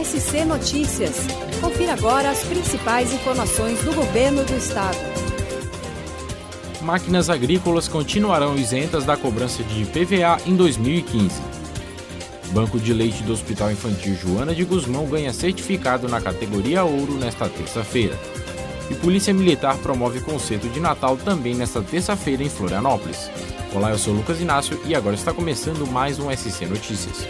SC Notícias. Confira agora as principais informações do governo do estado. Máquinas agrícolas continuarão isentas da cobrança de IPVA em 2015. Banco de leite do Hospital Infantil Joana de Guzmão ganha certificado na categoria Ouro nesta terça-feira. E Polícia Militar promove concerto de Natal também nesta terça-feira em Florianópolis. Olá, eu sou Lucas Inácio e agora está começando mais um SC Notícias.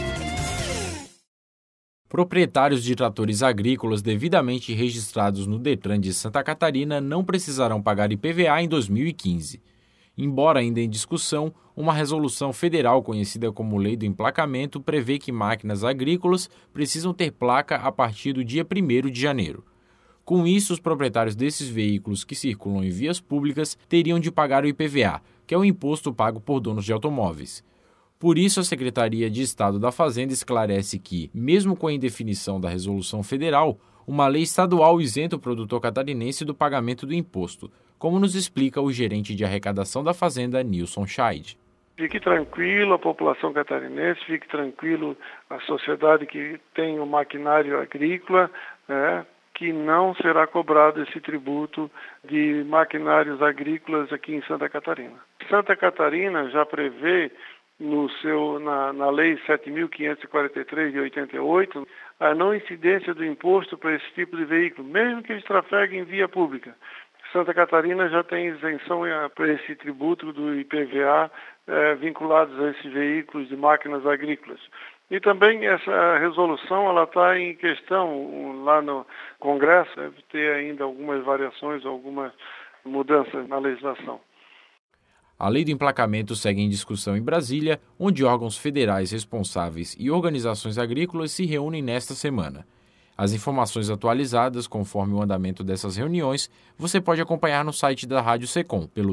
Proprietários de tratores agrícolas devidamente registrados no Detran de Santa Catarina não precisarão pagar IPVA em 2015. Embora ainda em discussão, uma resolução federal conhecida como Lei do Emplacamento prevê que máquinas agrícolas precisam ter placa a partir do dia 1º de janeiro. Com isso, os proprietários desses veículos que circulam em vias públicas teriam de pagar o IPVA, que é o imposto pago por donos de automóveis. Por isso, a Secretaria de Estado da Fazenda esclarece que, mesmo com a indefinição da resolução federal, uma lei estadual isenta o produtor catarinense do pagamento do imposto, como nos explica o gerente de arrecadação da Fazenda, Nilson Scheid. Fique tranquilo a população catarinense, fique tranquilo a sociedade que tem o maquinário agrícola, que não será cobrado esse tributo de maquinários agrícolas aqui em Santa Catarina. Santa Catarina já prevê na Lei 7.543 de 88 a não incidência do imposto para esse tipo de veículo, mesmo que eles trafeguem em via pública. Santa Catarina já tem isenção para esse tributo do IPVA vinculados a esses veículos de máquinas agrícolas. E também essa resolução ela está em questão lá no Congresso, deve ter ainda algumas variações, algumas mudanças na legislação. A lei do emplacamento segue em discussão em Brasília, onde órgãos federais responsáveis e organizações agrícolas se reúnem nesta semana. As informações atualizadas, conforme o andamento dessas reuniões, você pode acompanhar no site da Rádio Secom, pelo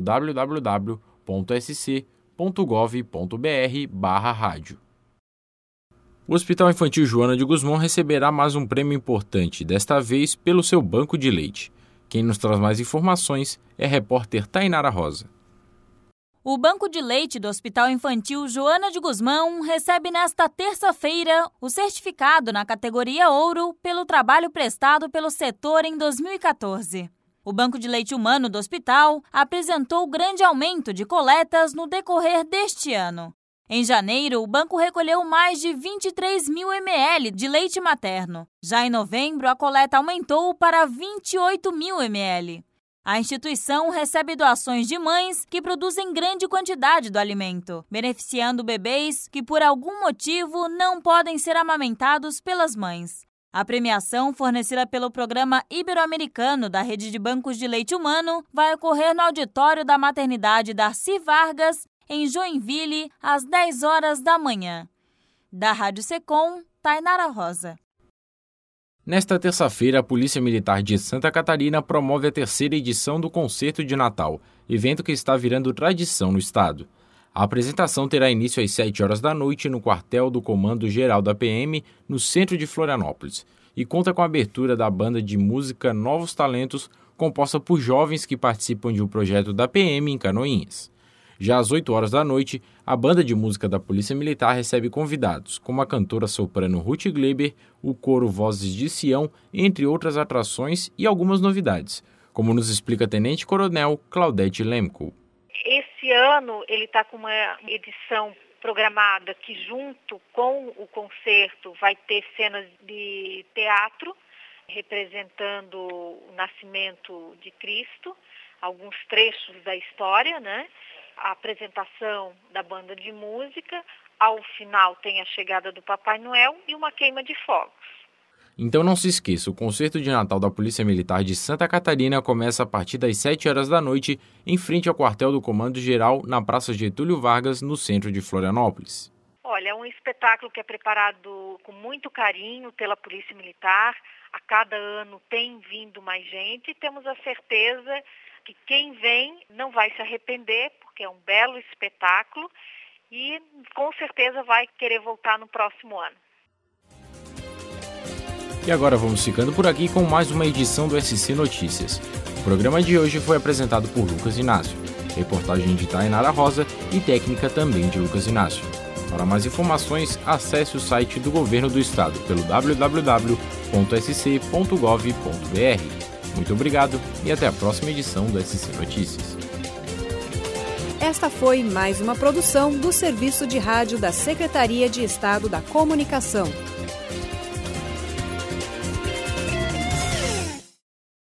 www.sc.gov.br/rádio. O Hospital Infantil Joana de Guzmão receberá mais um prêmio importante, desta vez pelo seu banco de leite. Quem nos traz mais informações é a repórter Tainara Rosa. O Banco de Leite do Hospital Infantil Joana de Guzmão recebe nesta terça-feira o certificado na categoria Ouro pelo trabalho prestado pelo setor em 2014. O Banco de Leite Humano do hospital apresentou grande aumento de coletas no decorrer deste ano. Em janeiro, o banco recolheu mais de 23 mil ml de leite materno. Já em novembro, a coleta aumentou para 28 mil ml. A instituição recebe doações de mães que produzem grande quantidade do alimento, beneficiando bebês que, por algum motivo, não podem ser amamentados pelas mães. A premiação, fornecida pelo Programa Ibero-Americano da Rede de Bancos de Leite Humano, vai ocorrer no auditório da maternidade Darcy Vargas, em Joinville, às 10 horas da manhã. Da Rádio Secom, Tainara Rosa. Nesta terça-feira, a Polícia Militar de Santa Catarina promove a terceira edição do Concerto de Natal, evento que está virando tradição no estado. A apresentação terá início às 7 horas da noite no quartel do Comando Geral da PM, no centro de Florianópolis, e conta com a abertura da banda de música Novos Talentos, composta por jovens que participam de um projeto da PM em Canoinhas. Já às 8 horas da noite, a banda de música da Polícia Militar recebe convidados, como a cantora soprano Ruth Gleber, o coro Vozes de Sião, entre outras atrações e algumas novidades, como nos explica a Tenente Coronel Claudete Lemko. Esse ano ele está com uma edição programada que, junto com o concerto, vai ter cenas de teatro, representando o nascimento de Cristo, alguns trechos da história, A apresentação da banda de música, ao final tem a chegada do Papai Noel e uma queima de fogos. Então não se esqueça, o Concerto de Natal da Polícia Militar de Santa Catarina começa a partir das 7 horas da noite, em frente ao quartel do Comando Geral, na Praça Getúlio Vargas, no centro de Florianópolis. Olha, é um espetáculo que é preparado com muito carinho pela Polícia Militar. A cada ano tem vindo mais gente e temos a certeza que quem vem não vai se arrepender, porque é um belo espetáculo e com certeza vai querer voltar no próximo ano. E agora vamos ficando por aqui com mais uma edição do SC Notícias. O programa de hoje foi apresentado por Lucas Inácio, reportagem de Tainara Rosa e técnica também de Lucas Inácio. Para mais informações, acesse o site do Governo do Estado pelo www.sc.gov.br. Muito obrigado e até a próxima edição do SC Notícias. Esta foi mais uma produção do Serviço de Rádio da Secretaria de Estado da Comunicação.